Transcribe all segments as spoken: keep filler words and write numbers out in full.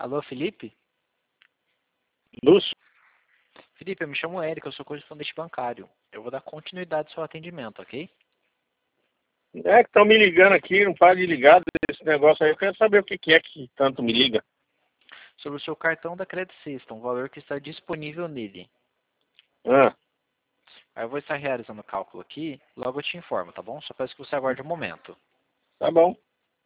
Alô, Felipe? Lúcio? Felipe, eu me chamo Érico, eu sou correspondente bancário. Eu vou dar continuidade ao seu atendimento, ok? É que estão me ligando aqui, não para de ligar desse negócio aí. Eu quero saber o que que é que tanto me liga. Sobre o seu cartão da Credit System, o valor que está disponível nele. Ah, Aí eu vou estar realizando o cálculo aqui, logo eu te informo, tá bom? Só peço que você aguarde um momento. tá bom.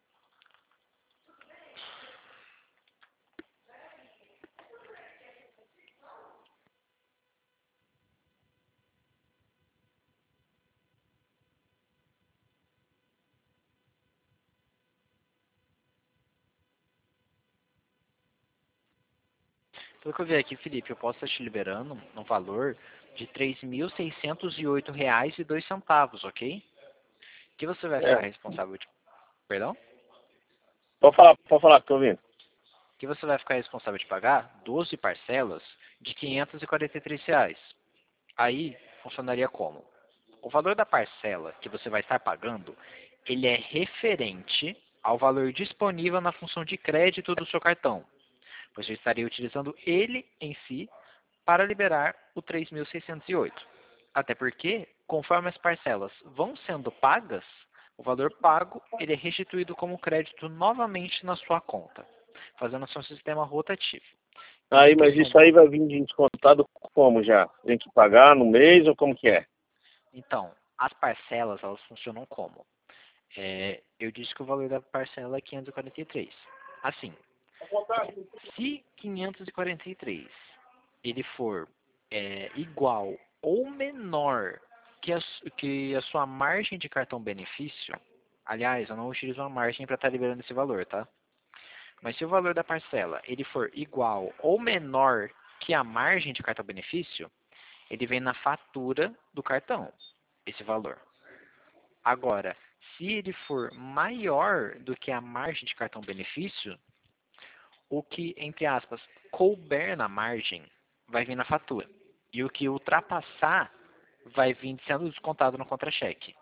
Pelo que eu vi aqui, Felipe, eu posso estar te liberando no valor de três mil seiscentos e oito reais e dois centavos, ok? Que você vai ficar É. responsável de... Perdão? Pode falar, pode falar que tô ouvindo. Que você vai ficar responsável de pagar doze parcelas de quinhentos e quarenta e três reais. Aí funcionaria como? O valor da parcela que você vai estar pagando, ele é referente ao valor disponível na função de crédito do seu cartão. Você estaria utilizando ele em si para liberar o três mil seiscentos e oito. Até porque, conforme as parcelas vão sendo pagas, o valor pago ele é restituído como crédito novamente na sua conta, fazendo o seu sistema rotativo. Então, Aí, em mas questão isso aí vai vir de descontado como já? Tem que pagar no mês ou como que é? Então, as parcelas, elas funcionam como? É, eu disse que o valor da parcela é quinhentos e quarenta e três. Assim, se quinhentos e quarenta e três ele for é, igual ou menor que a, su- que a sua margem de cartão benefício, aliás, eu não utilizo uma margem para estar liberando esse valor, tá? Mas se o valor da parcela ele for igual ou menor que a margem de cartão benefício, ele vem na fatura do cartão, esse valor. Agora, se ele for maior do que a margem de cartão benefício, o que, entre aspas, couber na margem, vai vir na fatura. E o que ultrapassar, vai vir sendo descontado no contra-cheque.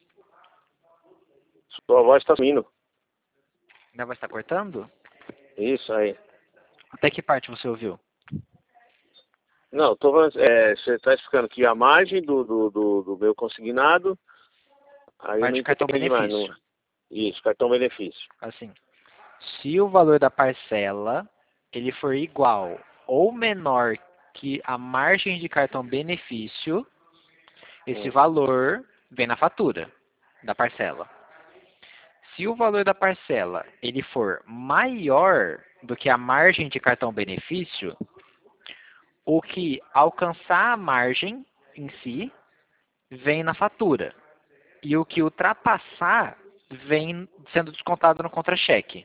Sua voz tá sumindo. Ainda vai estar cortando? Isso aí. Até que parte você ouviu? Não, tô falando, é, você está explicando que a margem do, do, do, do meu consignado, aí eu Parte não de cartão entendi mais. Não. benefício. Isso, cartão benefício. Assim, se o valor da parcela ele for igual ou menor que a margem de cartão benefício, esse Hum. valor vem na fatura da parcela. Se o valor da parcela ele for maior do que a margem de cartão benefício, o que alcançar a margem em si vem na fatura. E o que ultrapassar vem sendo descontado no contra-cheque.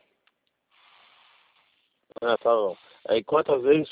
Ah, tá bom. Aí quantas vezes?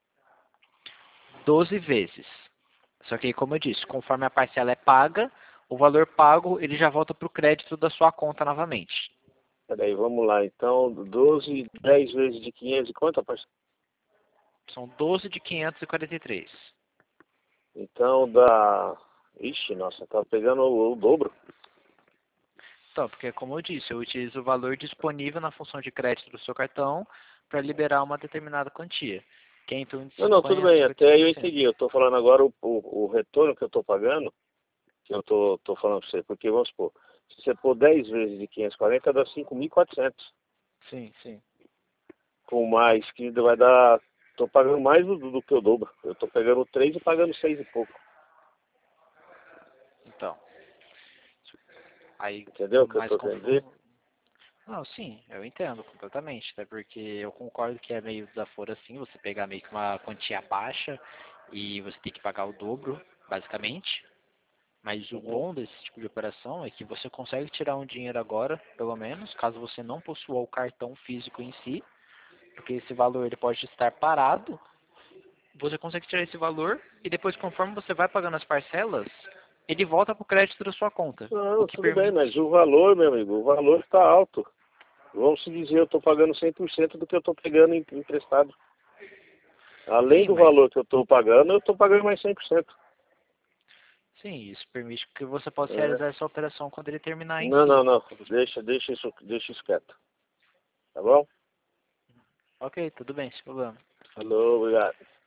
doze vezes. Só que, como eu disse, conforme a parcela é paga, o valor pago ele já volta para o crédito da sua conta novamente. Peraí, vamos lá. Então, doze, dez vezes de quinhentos e quanto, parceiro? São doze de quinhentos e quarenta e três. Então dá. Ixi, nossa, tá pegando o, o dobro. Então, porque como eu disse, eu utilizo o valor disponível na função de crédito do seu cartão para liberar uma determinada quantia, que é em torno de Não, não, tudo cinquenta, bem, cinquenta e cinco até eu por cento. entendi. Eu tô falando agora o, o, o retorno que eu tô pagando, que eu tô, tô falando pra você, porque vamos supor, se você pôr dez vezes de quinhentos e quarenta, dá cinco mil e quatrocentos. Sim, sim. Com mais, que vai dar. Tô pagando mais do, do que o dobro. Eu tô pegando três e pagando seis e pouco. Então, aí Entendeu o que eu mais tô querendo dizer? confuso. Não, sim, eu entendo completamente, até porque eu concordo que é meio desaforo assim, você pegar meio que uma quantia baixa e você tem que pagar o dobro, basicamente. Mas o Uhum. bom desse tipo de operação é que você consegue tirar um dinheiro agora, pelo menos, caso você não possua o cartão físico em si, porque esse valor ele pode estar parado, você consegue tirar esse valor e depois, conforme você vai pagando as parcelas, ele volta para o crédito da sua conta, o Não, que tudo bem, mas permite. o valor, meu amigo, o valor está alto. Vamos se dizer, eu estou pagando cem por cento do que eu estou pegando em- emprestado. Além Sim, do mas valor que eu estou pagando, eu estou pagando mais cem por cento. sim, isso permite que você possa É. realizar essa operação quando ele terminar em Não, si. não, não. Deixa, deixa isso, deixa isso quieto. Tá bom? Ok, tudo bem, sem problema. Falou, obrigado.